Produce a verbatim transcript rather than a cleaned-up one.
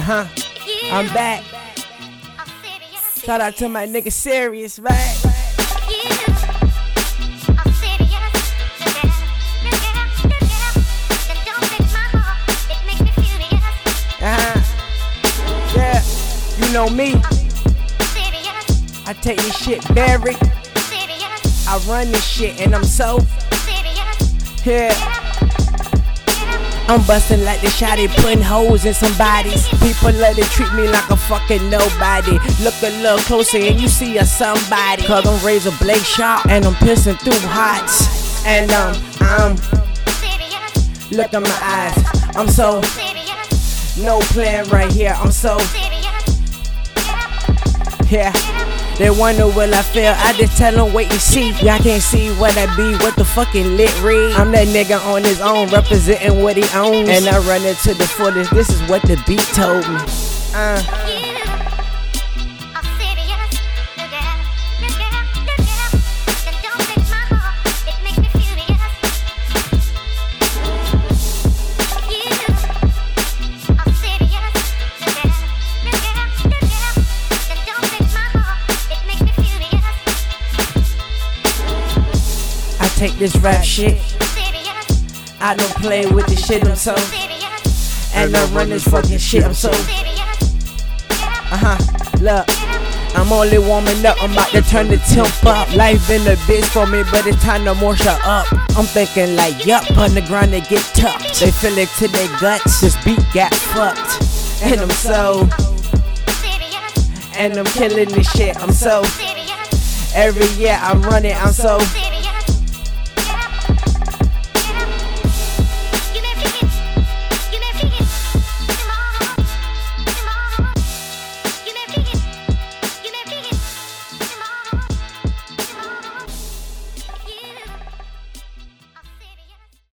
Uh-huh. I'm back. Shout out to my nigga Serious, right? Uh-huh. Yeah, you know me. I take this shit very. I run this shit and I'm so. Yeah. I'm bustin' like the shotty, putting holes in some bodies. People let it treat me like a fucking nobody. Look a little closer and you see a somebody. Cause I'm razor blade sharp and I'm piercing through hearts. And um, I'm look at my eyes. I'm so no plan right here. I'm so yeah. They wonder will I fail, I just tell them wait and see. Y'all can't see what I be, what the fucking lit read. I'm that nigga on his own, representing what he owns. And I run it to the fullest, this is what the beat told me. Uh. Take this rap shit. I don't play with this shit, I'm so. And I run this fucking shit, I'm so. Uh-huh, look. I'm only warming up, I'm about to turn the temp up. Life been a bitch for me, but it's time to more shut up. I'm thinking like, yup, on the ground they get tucked. They feel it to their guts, this beat got fucked. And I'm so. And I'm killing this shit, I'm so. Every year I'm running, I'm so.